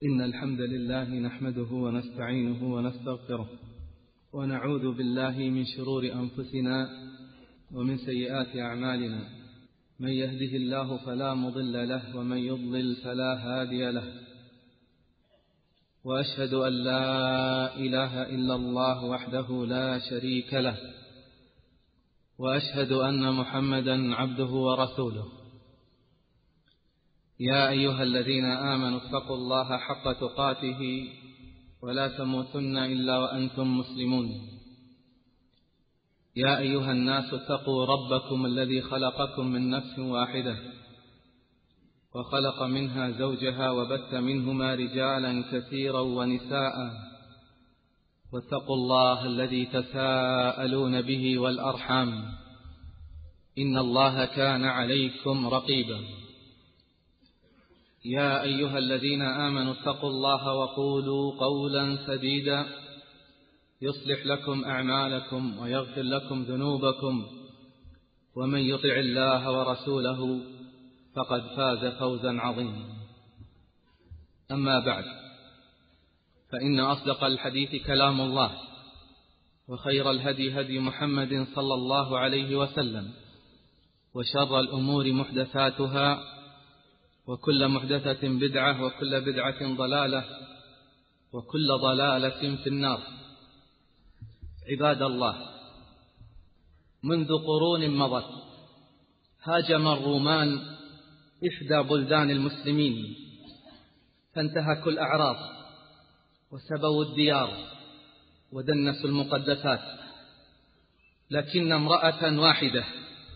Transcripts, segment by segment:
إن الحمد لله نحمده ونستعينه ونستغفره ونعوذ بالله من شرور أنفسنا ومن سيئات أعمالنا. من يهده الله فلا مضل له ومن يضلل فلا هادي له. وأشهد أن لا إله إلا الله وحده لا شريك له، وأشهد أن محمدا عبده ورسوله. يا أيها الذين آمنوا اتقوا الله حق تقاته ولا تموتن إلا وأنتم مسلمون. يا أيها الناس اتقوا ربكم الذي خلقكم من نفس واحدة وخلق منها زوجها وبث منهما رجالا كثيرا ونساء، واتقوا الله الذي تساءلون به والأرحام، إن الله كان عليكم رقيبا. يا أيها الذين آمنوا اتقوا الله وقولوا قولا سديدا يصلح لكم أعمالكم ويغفر لكم ذنوبكم، ومن يطع الله ورسوله فقد فاز فوزا عظيما. أما بعد، فإن أصدق الحديث كلام الله، وخير الهدي هدي محمد صلى الله عليه وسلم، وشر الأمور محدثاتها، وكل محدثة بدعة، وكل بدعة ضلالة، وكل ضلالة في النار. عباد الله، منذ قرون مضت هاجم الرومان إحدى بلدان المسلمين، فانتهكوا الأعراض وسبوا الديار ودنسوا المقدسات، لكن امرأة واحدة،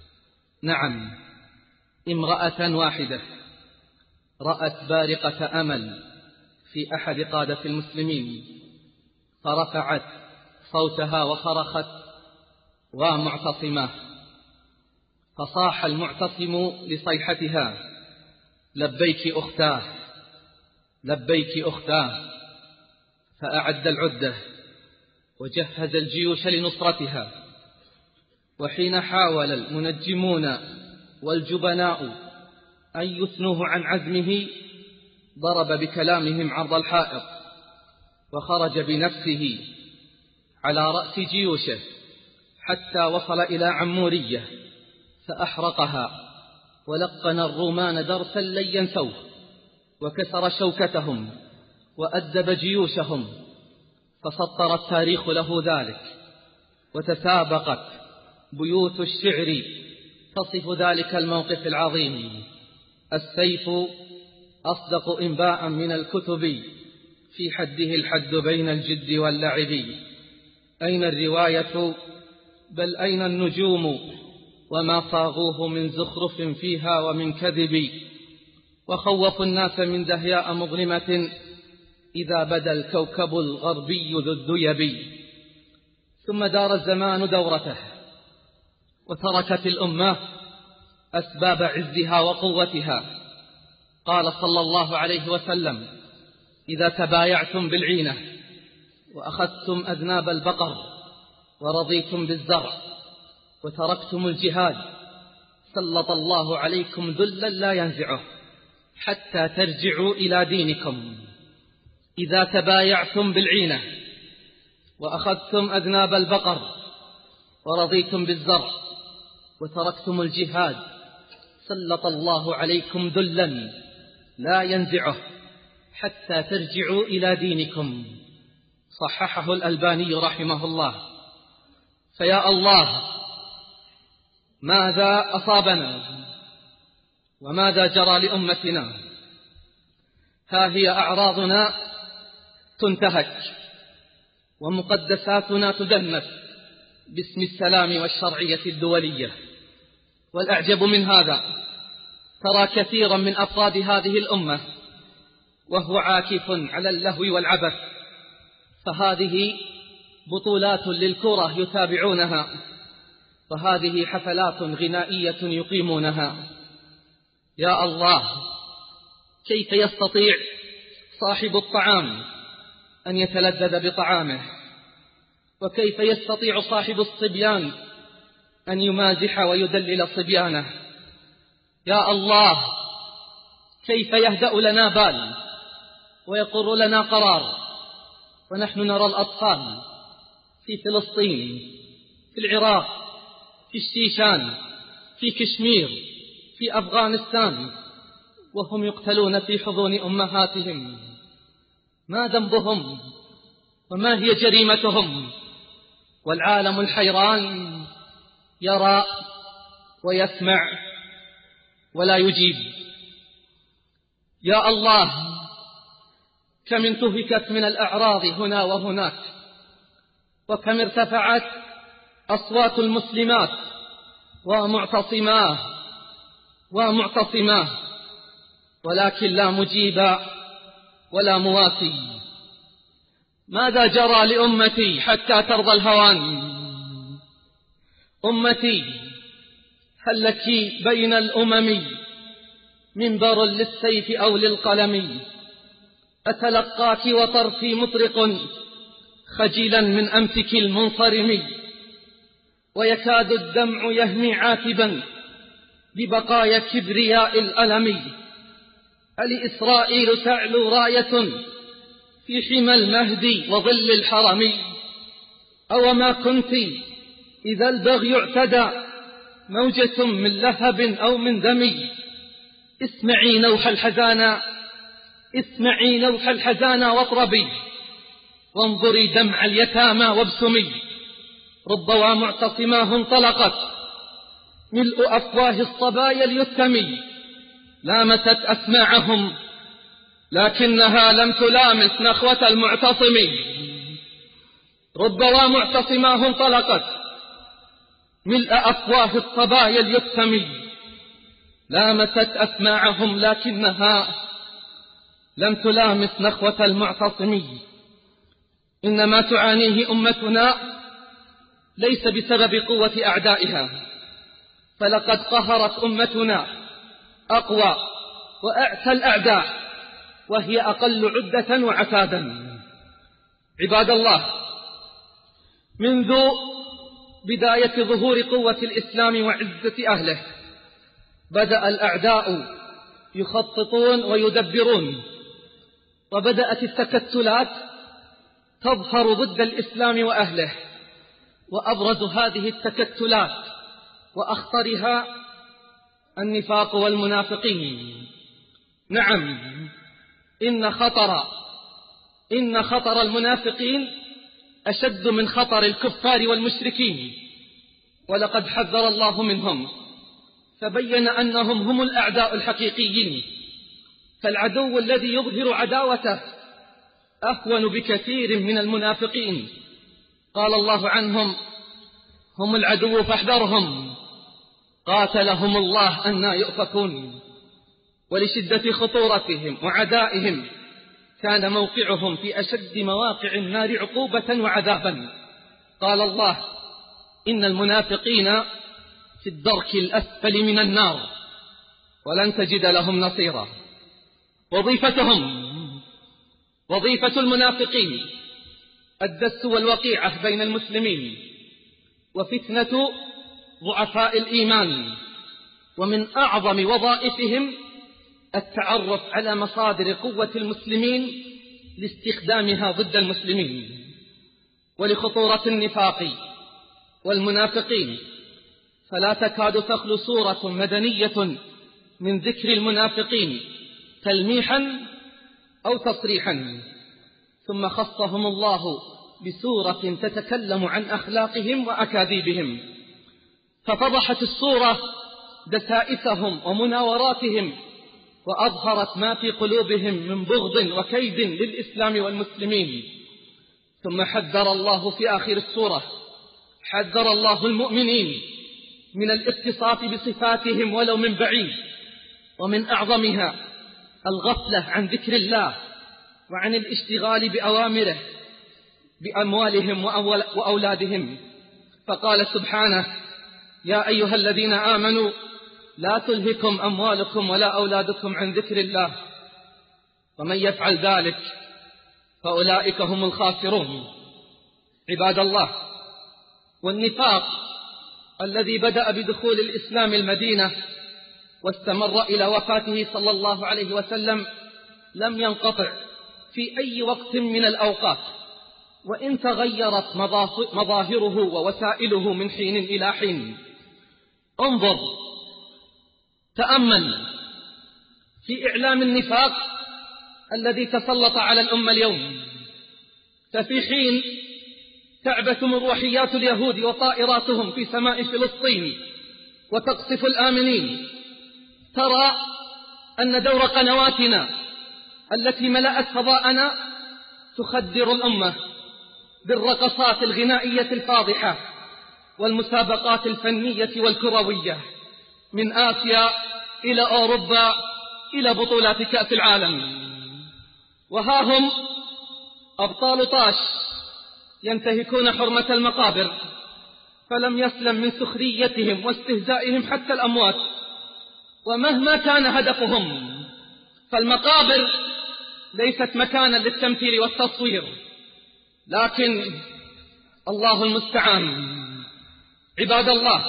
نعم امرأة واحدة، رأت بارقة أمل في أحد قادة المسلمين، فرفعت صوتها وصرخت: ومعتصمة! فصاح المعتصم لصيحتها: لبيك أختاه، لبيك أختاه. فأعد العدة وجهز الجيوش لنصرتها. وحين حاول المنجمون والجبناء أن يثنوه عن عزمه، ضرب بكلامهم عرض الحائط، وخرج بنفسه على رأس جيوشه حتى وصل إلى عمورية فأحرقها، ولقن الرومان درسا لن ينسوه، وكسر شوكتهم وأدب جيوشهم، فسطر التاريخ له ذلك، وتسابقت بيوت الشعر تصف ذلك الموقف العظيم. السيف أصدق إنباء من الكتب، في حده الحد بين الجد واللعب. أين الرواية؟ بل أين النجوم؟ وما صاغوه من زخرف فيها ومن كذب. وخوفوا الناس من دهياء مظلمة، إذا بدا الكوكب الغربي ذو الديب. ثم دار الزمان دورته، وتركت الأمة أسباب عزها وقوتها. قال صلى الله عليه وسلم: إذا تبايعتم بالعينة وأخذتم أذناب البقر ورضيتم بالزرع وتركتم الجهاد، سلط الله عليكم ذلا لا ينزعه حتى ترجعوا إلى دينكم. إذا تبايعتم بالعينة وأخذتم أذناب البقر ورضيتم بالزرع وتركتم الجهاد، سلط الله عليكم ذلا لا ينزعه حتى ترجعوا إلى دينكم. صححه الألباني رحمه الله. فيا الله، ماذا أصابنا وماذا جرى لأمتنا؟ ها هي أعراضنا تنتهك، ومقدساتنا تدنس باسم السلام والشرعية الدولية. والأعجب من هذا، ترى كثيرا من أفراد هذه الأمة وهو عاكف على اللهو والعبث، فهذه بطولات للكرة يتابعونها، وهذه حفلات غنائية يقيمونها. يا الله، كيف يستطيع صاحب الطعام أن يتلذذ بطعامه؟ وكيف يستطيع صاحب الصبيان أن يمازح ويدلل صبيانه؟ يا الله، كيف يهدأ لنا بال ويقر لنا قرار، ونحن نرى الأطفال في فلسطين، في العراق، في الشيشان، في كشمير، في أفغانستان، وهم يقتلون في حضون أمهاتهم. ما ذنبهم وما هي جريمتهم؟ والعالم الحيران يرى ويسمع ولا يجيب. يا الله، كم انتهكت من الأعراض هنا وهناك، وكم ارتفعت أصوات المسلمات ومعتصماه، ولكن لا مجيب ولا مواسي. ماذا جرى لأمتي حتى ترضى الهوان؟ أمتي، هل لك بين الأمم منبر للسيف أو للقلم؟ أتلقاك وطرفي مطرق خجلا من أمسك المنصرم، ويكاد الدمع يهمي عاتبا ببقايا كبرياء الألم. ألإسرائيل تعلو راية في حمى المهدي وظل الحرم؟ أو ما كنت إذا البغي اعتدى موجة من لهب أو من دم؟ اسمعي نوح الحزان واطربي، وانظري دمع اليتامى وابسمي. ربما معتصماه انطلقت ملء أفواه الصبايا اليتم، لامست أسماعهم لكنها لم تلامس نخوة المعتصم. ربما معتصماه انطلقت ملء أفواه الصبايا اليتم، لامست أسماعهم لكنها لم تلامس نخوة المعتصم. إنما تعانيه أمتنا ليس بسبب قوة أعدائها، فلقد قهرت أمتنا أقوى وأعتى الأعداء وهي أقل عدة وعتادا. عباد الله، منذ بداية ظهور قوة الإسلام وعزة أهله بدأ الأعداء يخططون ويدبرون، وبدأت التكتلات تظهر ضد الإسلام وأهله. وأبرز هذه التكتلات وأخطرها النفاق والمنافقين. نعم، إن خطر المنافقين أشد من خطر الكفار والمشركين، ولقد حذر الله منهم فبين أنهم هم الأعداء الحقيقيين. فالعدو الذي يظهر عداوته أهون بكثير من المنافقين. قال الله عنهم: هم العدو فاحذرهم قاتلهم الله أنى يؤفكون. ولشدة خطورتهم وعدائهم كان موقعهم في أشد مواقع النار عقوبة وعذابا. قال الله: إن المنافقين في الدرك الأسفل من النار ولن تجد لهم نصيرا. وظيفة المنافقين الدس والوقيعة بين المسلمين وفتنة ضعفاء الإيمان. ومن أعظم وظائفهم التعرف على مصادر قوة المسلمين لاستخدامها ضد المسلمين. ولخطورة النفاق والمنافقين فلا تكاد تخلو سورة مدنية من ذكر المنافقين تلميحا أو تصريحا، ثم خصهم الله بسورة تتكلم عن أخلاقهم وأكاذيبهم، ففضحت السورة دسائسهم ومناوراتهم، وأظهرت ما في قلوبهم من بغض وكيد للإسلام والمسلمين. ثم حذر الله في آخر السورة المؤمنين من الاتصاف بصفاتهم ولو من بعيد، ومن أعظمها الغفلة عن ذكر الله وعن الاشتغال بأوامره بأموالهم وأولادهم. فقال سبحانه: يا أيها الذين آمنوا لا تلهكم أموالكم ولا أولادكم عن ذكر الله ومن يفعل ذلك فأولئك هم الخاسرون. عباد الله، والنفاق الذي بدأ بدخول الإسلام المدينة واستمر إلى وفاته صلى الله عليه وسلم لم ينقطع، في أي وقت من الأوقات، وإن تغيرت مظاهره ووسائله من حين إلى حين. انظر، تأمل في إعلام النفاق الذي تسلط على الأمة اليوم. ففي حين تعبث مروحيات اليهود وطائراتهم في سماء فلسطين وتقصف الآمنين، ترى أن دور قنواتنا التي ملأت فضاءنا تخدر الأمة بالرقصات الغنائية الفاضحة والمسابقات الفنية والكروية، من آسيا إلى أوروبا إلى بطولات كأس العالم. وها هم أبطال طاش ينتهكون حرمة المقابر، فلم يسلم من سخريتهم واستهزائهم حتى الأموات. ومهما كان هدفهم، فالمقابر ليست مكانا للتمثيل والتصوير، لكن الله المستعان. عباد الله،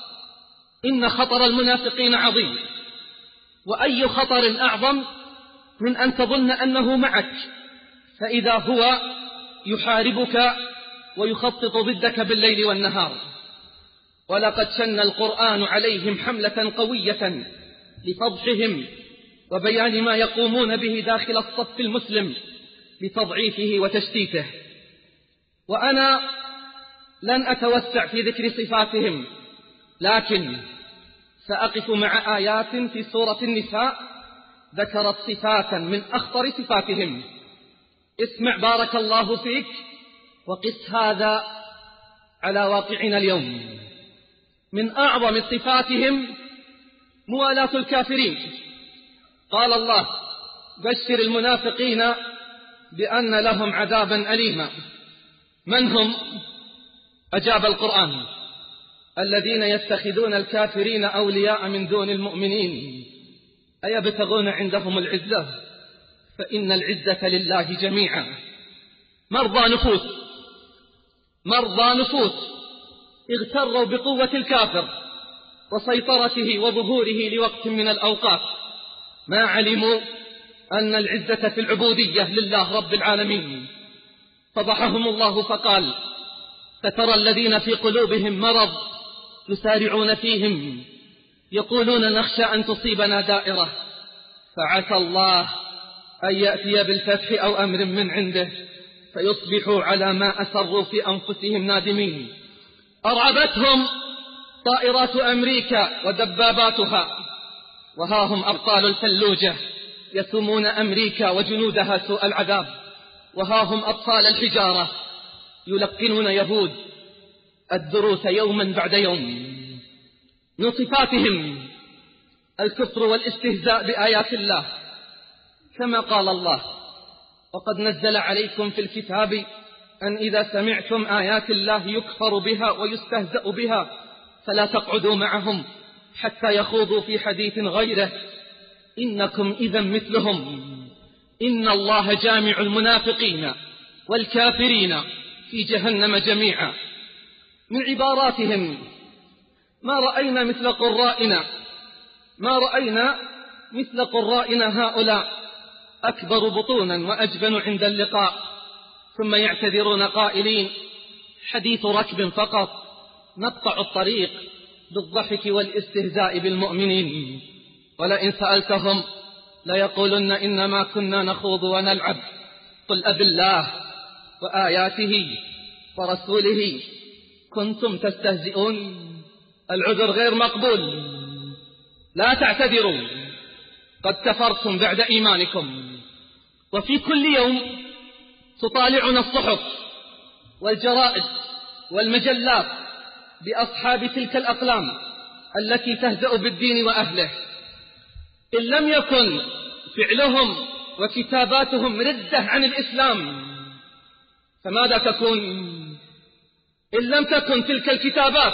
إن خطر المنافقين عظيم، وأي خطر أعظم من أن تظن أنه معك فإذا هو يحاربك ويخطط ضدك بالليل والنهار. ولقد شن القرآن عليهم حملة قوية لفضحهم وبيان ما يقومون به داخل الصف المسلم لتضعيفه وتشتيته. وأنا لن أتوسع في ذكر صفاتهم، لكن سأقف مع آيات في سورة النساء ذكرت صفاتا من أخطر صفاتهم. اسمع بارك الله فيك، وقس هذا على واقعنا اليوم. من أعظم صفاتهم موالاة الكافرين. قال الله: بشر المنافقين بأن لهم عذابا أليما. من هم؟ أجاب القرآن: الذين يتخذون الكافرين أولياء من دون المؤمنين أيبتغون عندهم العزة فإن العزة لله جميعا. مرضى نفوس اغتروا بقوة الكافر وسيطرته وظهوره لوقت من الأوقات، ما علموا أن العزة في العبودية لله رب العالمين. فضحهم الله فقال: فترى الذين في قلوبهم مرض يسارعون فيهم يقولون نخشى أن تصيبنا دائرة فعسى الله أن يأتي بالفتح أو أمر من عنده فيصبحوا على ما أسروا في أنفسهم نادمين. أرعبتهم طائرات أمريكا ودباباتها، وها هم أبطال الفلوجة يسومون أمريكا وجنودها سوء العذاب، وها هم أبطال الحجارة يلقنون يهود الدروس يوما بعد يوم. من صفاتهم الكفر والاستهزاء بآيات الله، كما قال الله: وقد نزل عليكم في الكتاب أن إذا سمعتم آيات الله يكفر بها ويستهزأ بها فلا تقعدوا معهم حتى يخوضوا في حديث غيره إنكم إذا مثلهم إن الله جامع المنافقين والكافرين في جهنم جميعا. من عباراتهم: ما رأينا مثل قرائنا هؤلاء أكبر بطونا وأجبن عند اللقاء، ثم يعتذرون قائلين: حديث ركب فقط، نقطع الطريق بالضحك والاستهزاء بالمؤمنين. ولئن سألتهم ليقولن إنما كنا نخوض ونلعب، قل أبالله وآياته ورسوله كنتم تستهزئون. العذر غير مقبول، لا تعتذروا، قد كفرتم بعد إيمانكم. وفي كل يوم تطالعنا الصحف والجرائد والمجلات بأصحاب تلك الأقلام التي تهزأ بالدين وأهله. إن لم يكن فعلهم وكتاباتهم ردة عن الإسلام فماذا تكون؟ إن لم تكن تلك الكتابات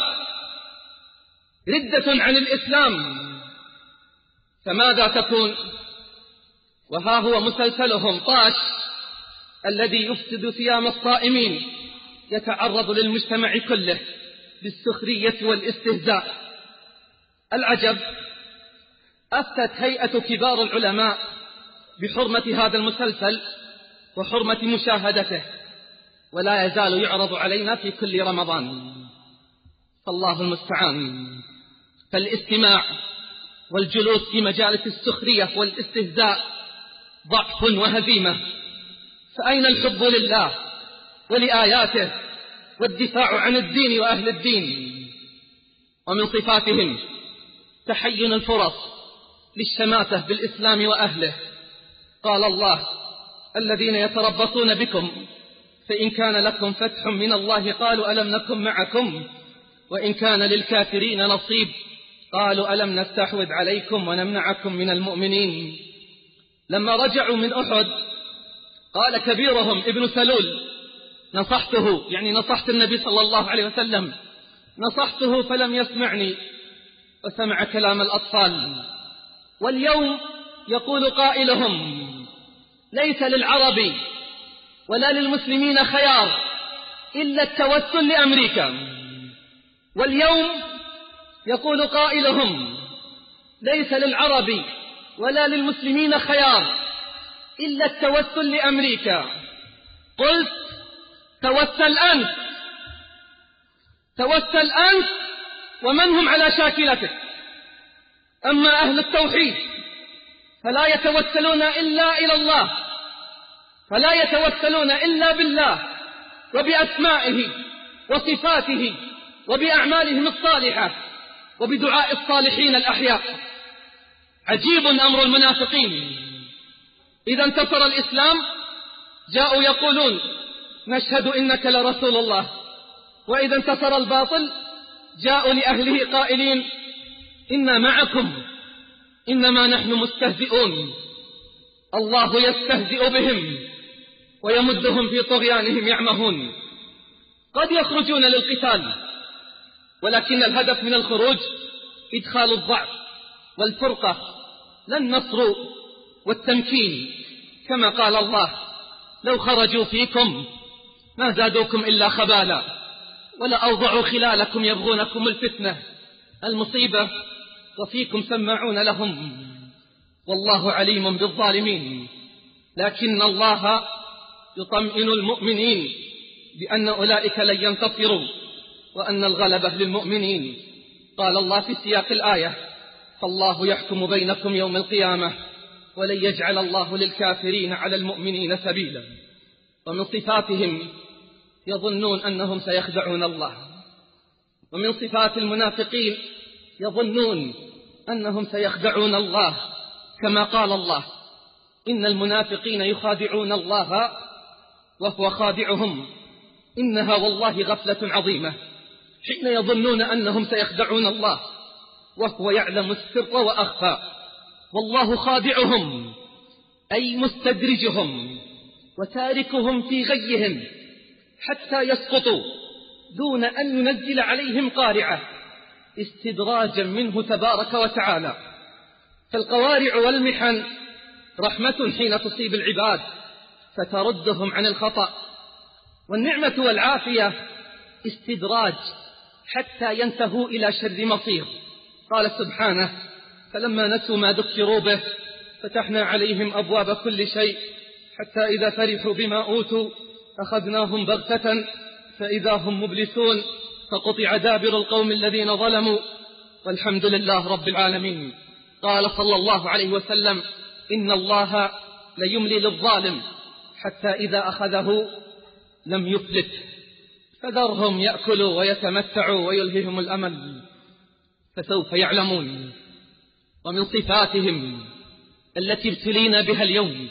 ردة عن الإسلام فماذا تكون؟ وها هو مسلسلهم طاش الذي يفسد صيام الصائمين يتعرض للمجتمع كله بالسخرية والاستهزاء. العجب، أفتت هيئة كبار العلماء بحرمة هذا المسلسل وحرمة مشاهدته، ولا يزال يعرض علينا في كل رمضان، فالله المستعان. فالاستماع والجلوس في مجالس السخرية والاستهزاء ضعف وهزيمة، فأين الحب لله ولآياته والدفاع عن الدين وأهل الدين؟ ومن صفاتهم تحين الفرص للشماتة بالإسلام وأهله. قال الله: الذين يتربصون بكم فإن كان لكم فتح من الله قالوا ألم نكن معكم وإن كان للكافرين نصيب قالوا ألم نستحوذ عليكم ونمنعكم من المؤمنين. لما رجعوا من أحد قال كبيرهم ابن سلول: نصحته، يعني نصحت النبي صلى الله عليه وسلم، نصحته فلم يسمعني وسمع كلام الأطفال. واليوم يقول قائلهم: ليس للعرب ولا للمسلمين خيار إلا التوسل لأمريكا. واليوم يقول قائلهم: ليس للعرب ولا للمسلمين خيار إلا التوسل لأمريكا. قلت: توسل أنت، توسل أنت ومن هم على شاكلتك. أما أهل التوحيد فلا يتوسلون إلا إلى الله، فلا يتوسلون إلا بالله وبأسمائه وصفاته وبأعمالهم الصالحة وبدعاء الصالحين الأحياء. عجيب أمر المنافقين، إذا انتصر الإسلام جاءوا يقولون: نشهد إنك لرسول الله، وإذا انتصر الباطل جاءوا لأهله قائلين: إنا معكم إنما نحن مستهزئون. الله يستهزئ بهم ويمدهم في طغيانهم يعمهون. قد يخرجون للقتال، ولكن الهدف من الخروج إدخال الضعف والفرقة لا النصر والتمكين، كما قال الله: لو خرجوا فيكم ما زادوكم إلا خبالا ولأوضعوا خلالكم يبغونكم الفتنة. المصيبة وفيكم سماعون لهم والله عليم بالظالمين. لكن الله يطمئن المؤمنين بأن أولئك لن ينتصروا وأن الغلبة للمؤمنين. قال الله في سياق الآية: فالله يحكم بينكم يوم القيامة ولن يجعل الله للكافرين على المؤمنين سبيلا. ومن صفاتهم يظنون أنهم سيخدعون الله. ومن صفات المنافقين يظنون أنهم سيخدعون الله، كما قال الله: إن المنافقين يخادعون الله وهو خادعهم إنها والله غفلة عظيمة. حين يظنون أنهم سيخدعون الله وهو يعلم السر وأخفى، والله خادعهم أي مستدرجهم وتاركهم في غيهم حتى يسقطوا دون أن ينزل عليهم قارعة، استدراجا منه تبارك وتعالى. فالقوارع والمحن رحمة حين تصيب العباد فتردهم عن الخطأ، والنعمة والعافية استدراج حتى ينتهوا إلى شر مصير. قال سبحانه: فلما نسوا ما ذكروا به فتحنا عليهم أبواب كل شيء حتى إذا فرحوا بما أوتوا أخذناهم بغتة فإذا هم مبلسون فقطع دابر القوم الذين ظلموا والحمد لله رب العالمين. قال صلى الله عليه وسلم: إن الله ليملي للظالم حتى إذا أخذه لم يفلت، فذرهم يأكلوا ويتمتعوا ويلههم الأمل فسوف يعلمون. ومن صفاتهم التي ابتلينا بها اليوم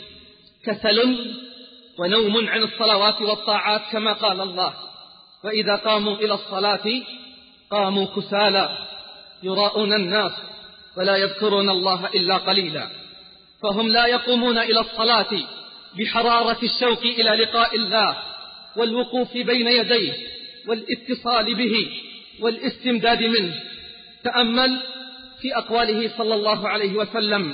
كسل ونوم عن الصلوات والطاعات، كما قال الله: وإذا قاموا إلى الصلاة قاموا كسالى يراءون الناس ولا يذكرون الله إلا قليلا. فهم لا يقومون إلى الصلاة بحرارة الشوق إلى لقاء الله والوقوف بين يديه والاتصال به والاستمداد منه. تأمل في أقواله صلى الله عليه وسلم: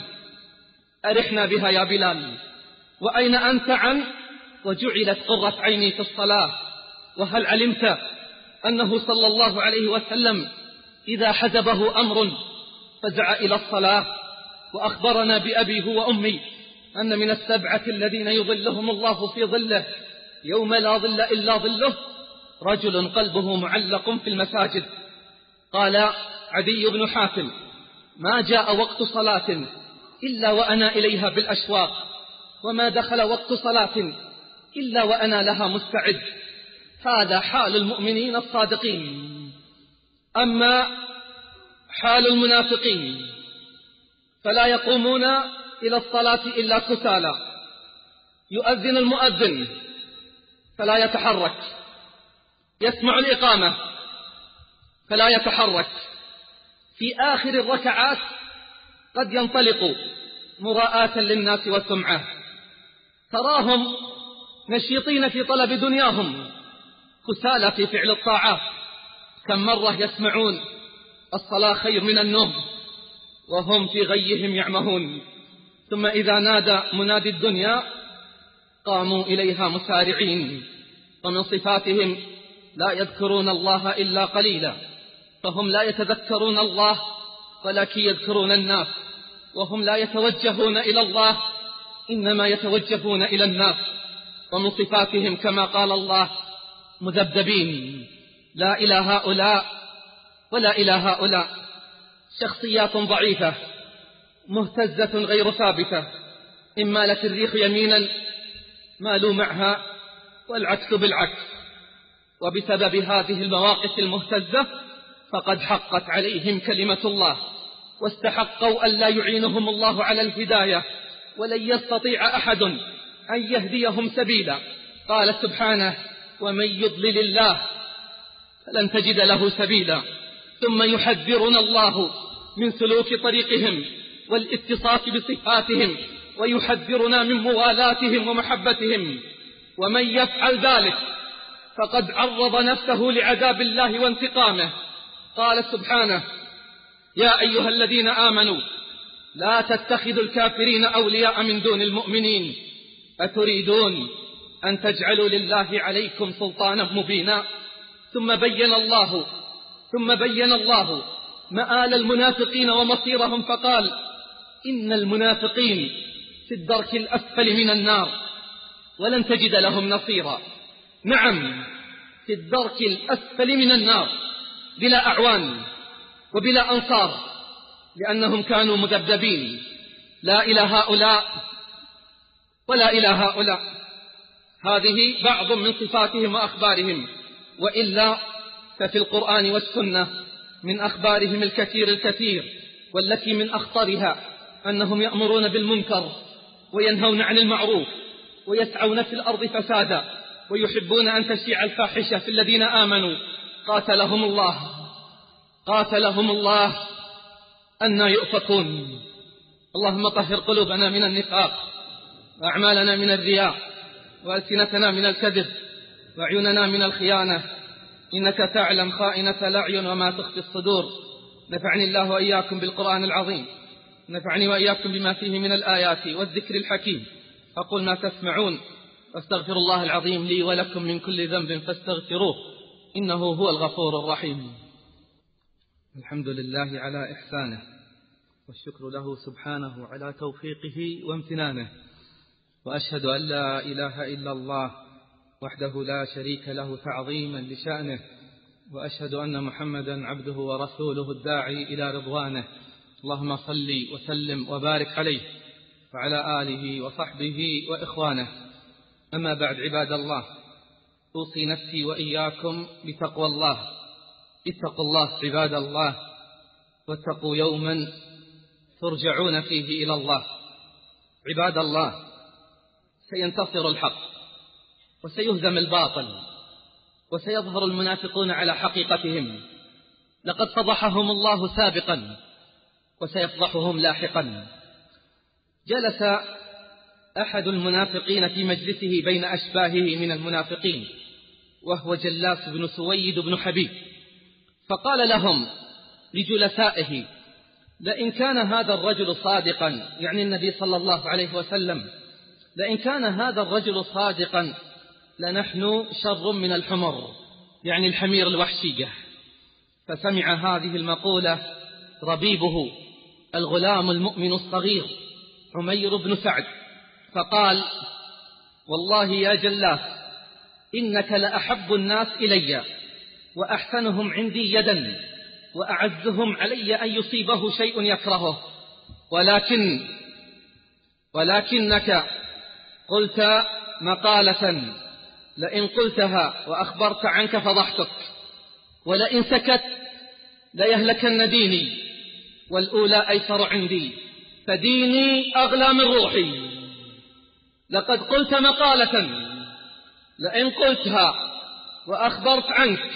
أرحنا بها يا بلال، وأين أنت عن وجعلت قرة عيني في الصلاة. وهل علمت أنه صلى الله عليه وسلم إذا حزبه أمر فزع إلى الصلاة، وأخبرنا بأبيه وأمي أن من السبعة الذين يظلهم الله في ظله يوم لا ظل إلا ظله رجل قلبه معلق في المساجد. قال عدي بن حاتم: ما جاء وقت صلاة إلا وأنا إليها بالأشواق، وما دخل وقت صلاة إلا وأنا لها مستعد. هذا حال المؤمنين الصادقين. أما حال المنافقين فلا يقومون إلى الصلاة إلا كسالى. يؤذن المؤذن فلا يتحرك، يسمع الإقامة فلا يتحرك، في آخر الركعات قد ينطلق مراءة للناس وسمعة. تراهم نشيطين في طلب دنياهم، كسالى في فعل الطاعات. كم مرة يسمعون الصلاة خير من النوم وهم في غيهم يعمهون، ثم إذا نادى منادي الدنيا قاموا إليها مسارعين. ومن صفاتهم لا يذكرون الله إلا قليلا، فهم لا يتذكرون الله ولكن يذكرون الناس، وهم لا يتوجهون إلى الله إنما يتوجهون إلى الناس. ومن صفاتهم كما قال الله: مذبذبين لا إلى هؤلاء ولا إلى هؤلاء. شخصيات ضعيفة مهتزة غير ثابتة، إن مالت الريح يمينا مالوا معها والعكس بالعكس. وبسبب هذه المواقف المهتزة فقد حقت عليهم كلمة الله، واستحقوا أن لا يعينهم الله على الهداية، ولن يستطيع أحد أن يهديهم سبيلا. قال سبحانه: ومن يضلل الله فلن تجد له سبيلا. ثم يحذرنا الله من سلوك طريقهم والاتصاف بصفاتهم، ويحذرنا من موالاتهم ومحبتهم. ومن يفعل ذلك فقد عرض نفسه لعذاب الله وانتقامه. قال سبحانه: يا أيها الذين آمنوا لا تتخذوا الكافرين أولياء من دون المؤمنين أتريدون أن تجعلوا لله عليكم سلطانا مبينا. ثم بين الله مآل المنافقين ومصيرهم، فقال: إن المنافقين في الدرك الأسفل من النار ولن تجد لهم نصيرا. نعم، في الدرك الأسفل من النار بلا أعوان وبلا أنصار، لأنهم كانوا مذبذبين، لا إلى هؤلاء ولا إلى هؤلاء. هذه بعض من صفاتهم وأخبارهم، وإلا ففي القرآن والسنة من أخبارهم الكثير، والتي من أخطرها أنهم يأمرون بالمنكر وينهون عن المعروف ويسعون في الأرض فسادا، ويحبون أن تشيع الفاحشة في الذين آمنوا. قاتلهم الله أنى يؤفكون. اللهم طهر قلوبنا من النفاق، وأعمالنا من الرياء، وألسنتنا من الكذب، وعيوننا من الخيانة، إنك تعلم خائنة الأعين وما تخفي الصدور. نفعني الله وإياكم بالقرآن العظيم، نفعني وإياكم بما فيه من الآيات والذكر الحكيم. أقول ما تسمعون، واستغفر الله العظيم لي ولكم من كل ذنب فاستغفروه إنه هو الغفور الرحيم. الحمد لله على إحسانه، والشكر له سبحانه على توفيقه وامتنانه، وأشهد أن لا إله إلا الله وحده لا شريك له تعظيما لشأنه، وأشهد أن محمدا عبده ورسوله الداعي إلى رضوانه. اللهم صل وسلم وبارك عليه وعلى آله وصحبه وإخوانه. أما بعد، عباد الله، أوصي نفسي وإياكم بتقوى الله. اتقوا الله عباد الله، واتقوا يوما ترجعون فيه إلى الله. عباد الله، سينتصر الحق وسيهزم الباطل، وسيظهر المنافقون على حقيقتهم. لقد فضحهم الله سابقا وسيفضحهم لاحقا. جلس أحد المنافقين في مجلسه بين أشباهه من المنافقين، وهو جلاس بن سويد بن حبيب، فقال لهم لجلسائه: لئن كان هذا الرجل صادقا، يعني النبي صلى الله عليه وسلم، لئن كان هذا الرجل صادقا لنحن شر من الحمر، يعني الحمير الوحشية. فسمع هذه المقولة ربيبه الغلام المؤمن الصغير عمير بن سعد فقال: والله يا جلاس إنك لأحب الناس إلي وأحسنهم عندي يدا وأعزهم علي أن يصيبه شيء يكرهه، ولكنك قلت مقالة لئن قلتها وأخبرت عنك فضحتك، ولئن سكت ليهلكن ديني، والأولى أيسر عندي، فديني أغلى من روحي. لقد قلت مقالة لئن قلتها وأخبرت عنك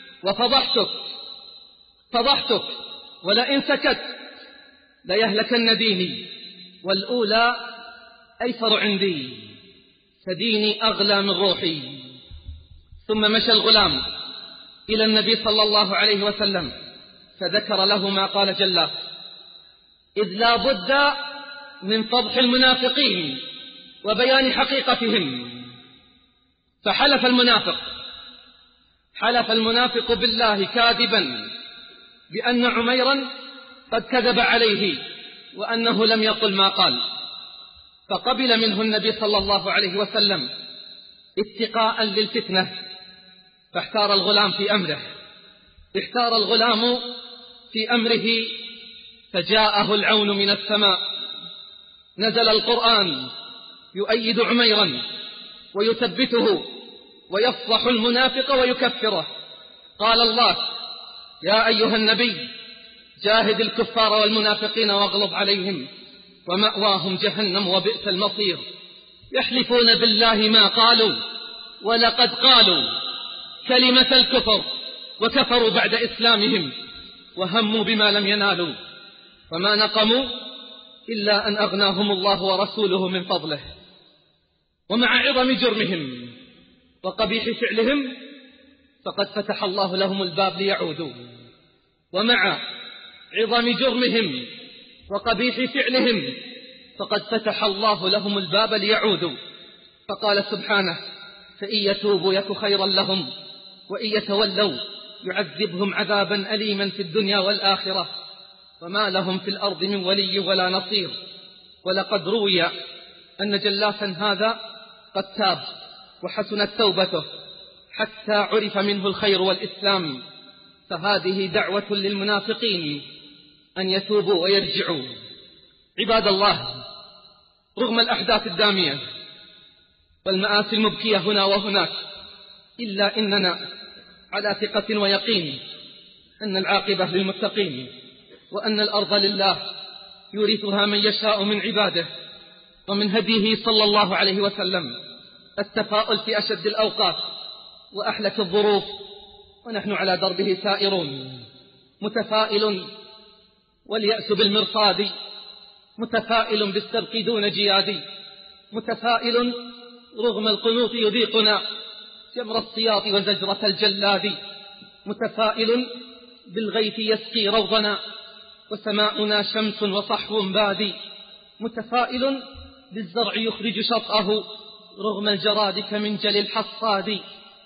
فضحتك، ولئن سكت ليهلكن ديني، والأولى أيسر عندي، فديني أغلى من روحي. ثم مشى الغلام إلى النبي صلى الله عليه وسلم فذكر له ما قال جلاس، إذ لا بد من فضح المنافقين وبيان حقيقتهم. فحلف المنافق بالله كاذبا بأن عميرا قد كذب عليه وأنه لم يقل ما قال، فقبل منه النبي صلى الله عليه وسلم اتقاء للفتنة، فاحتار الغلام في أمره فجاءه العون من السماء، نزل القرآن يؤيد عميرا ويثبته ويفضح المنافق ويكفره. قال الله: يا أيها النبي جاهد الكفار والمنافقين واغلظ عليهم ومأواهم جهنم وبئس المصير، يحلفون بالله ما قالوا ولقد قالوا كلمة الكفر وكفروا بعد إسلامهم وهموا بما لم ينالوا، وما نقموا إلا أن أغناهم الله ورسوله من فضله. ومع عظم جرمهم وقبيح فعلهم فقد فتح الله لهم الباب ليعودوا، ومع عظم جرمهم وقبيح فعلهم فقد فتح الله لهم الباب ليعودوا، فقال سبحانه: فإن يتوبوا يك خيرا لهم وإن يتولوا يعذبهم عذابا أليما في الدنيا والآخرة وما لهم في الأرض من ولي ولا نصير. ولقد روي أن جلاسا هذا قد تاب وحسنت توبته حتى عرف منه الخير والإسلام، فهذه دعوة للمنافقين أن يتوبوا ويرجعوا. عباد الله، رغم الأحداث الدامية والمآسي المبكية هنا وهناك، إلا إننا على ثقة ويقين أن العاقبة للمتقين، وأن الأرض لله يورثها من يشاء من عباده. ومن هديه صلى الله عليه وسلم التفاؤل في أشد الأوقات وأحلك الظروف، ونحن على دربه سائرون. متفائل واليأس بالمرصاد، متفائل بالسبق دون جياد، متفائل رغم القنوط يذيقنا جمر السياط وزجرة الجلاد، متفائل بالغيث يسقي روضنا وسماؤنا شمس وصحو بادي، متفائل بالزرع يخرج شطأه رغم الجراد كمنجل الحصاد،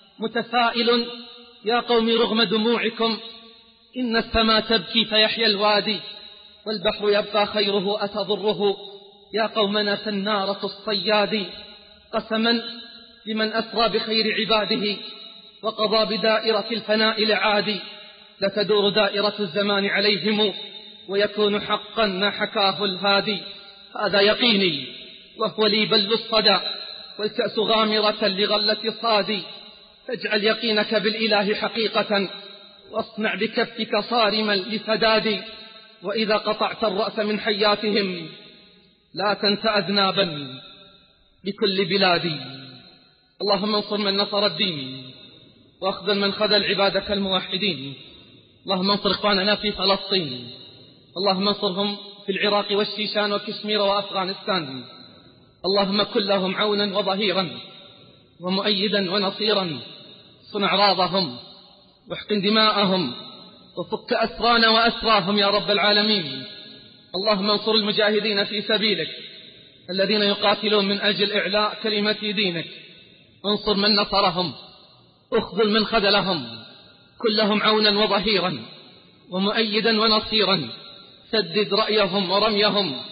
متفائل يا قوم رغم دموعكم إن السماء تبكي فيحيى الوادي، والبحر يبقى خيره أتضره يا قومنا سنارة الصياد. قسما لمن أسرى بخير عباده وقضى بدائرة الفناء لعادي، لتدور دائرة الزمان عليهم ويكون حقا ما حكاه الهادي. هذا يقيني وهو لي بل الصدى، والكأس غامرة لغلة صادي. فاجعل يقينك بالإله حقيقة واصنع بكفك صارما لسداد. وإذا قطعت الرأس من حياتهم لا تنس أذنابا بكل بلادي. اللهم انصر من نصر الدين واخذل من خذل عبادك الموحدين. اللهم انصر إخواننا في فلسطين، اللهم انصرهم في العراق والشيشان وكشمير وأفغانستان. اللهم كن لهم عونا وظهيرا ومؤيدا ونصيرا. صن أعراضهم واحقن دماءهم وفك أسرانا وأسراهم يا رب العالمين. اللهم انصر المجاهدين في سبيلك الذين يقاتلون من أجل إعلاء كلمة دينك. انصر من نصرهم، اخذل من خذلهم، كن لهم عونا وظهيرا ومؤيدا ونصيرا. سدد رأيهم ورميهم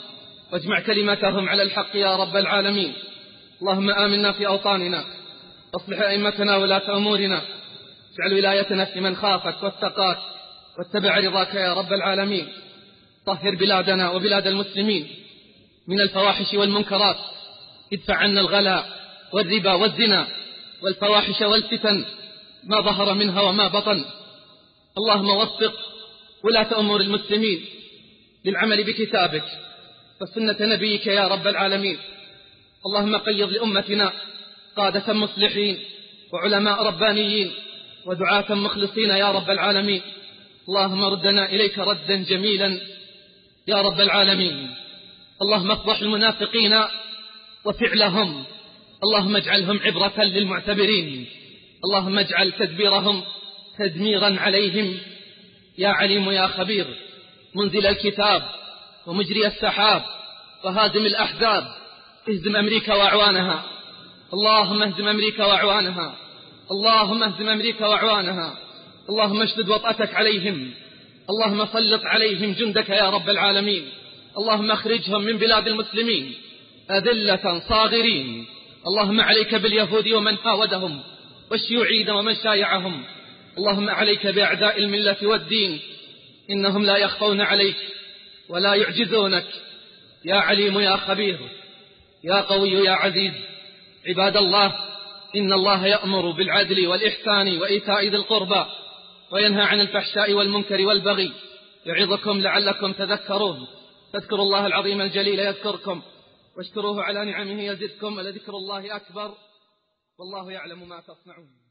واجمع كلمتهم على الحق يا رب العالمين. اللهم آمنا في أوطاننا، أصلح أئمتنا ولاة أمورنا، اجعل ولايتنا في من خافك واتقاك واتبع رضاك يا رب العالمين. طهر بلادنا وبلاد المسلمين من الفواحش والمنكرات، ادفع عنا الغلا والربا والزنا والفواحش والفتن ما ظهر منها وما بطن. اللهم وفق ولاة أمور المسلمين للعمل بكتابك وسنة نبيك يا رب العالمين. اللهم قيض لأمتنا قادة مصلحين وعلماء ربانيين ودعاة مخلصين يا رب العالمين. اللهم ردنا إليك ردا جميلا يا رب العالمين. اللهم افضح المنافقين وفعلهم، اللهم اجعلهم عبرة للمعتبرين. اللهم اجعل تدبيرهم تدميرا عليهم يا عليم يا خبير، منزل الكتاب ومجري السحاب وهازم الأحزاب، اهزم أمريكا وأعوانها. اللهم اهزم أمريكا وأعوانها، اللهم اهزم أمريكا وأعوانها. اللهم اشدد وطأتك عليهم، اللهم سلط عليهم جندك يا رب العالمين. اللهم اخرجهم من بلاد المسلمين أذلة صاغرين. اللهم عليك باليهود ومن حاودهم والشيوعيين ومن شايعهم. اللهم عليك بأعداء الملة والدين، إنهم لا يخفون عليك ولا يعجزونك يا عليم يا خبير يا قوي يا عزيز. عباد الله، إن الله يأمر بالعدل والإحسان وإيتاء ذي القربى وينهى عن الفحشاء والمنكر والبغي، يعظكم لعلكم تذكرون. فاذكروا الله العظيم الجليل يذكركم، واشكروه على نعمه يزدكم، ولذكر الله أكبر، والله يعلم ما تصنعون.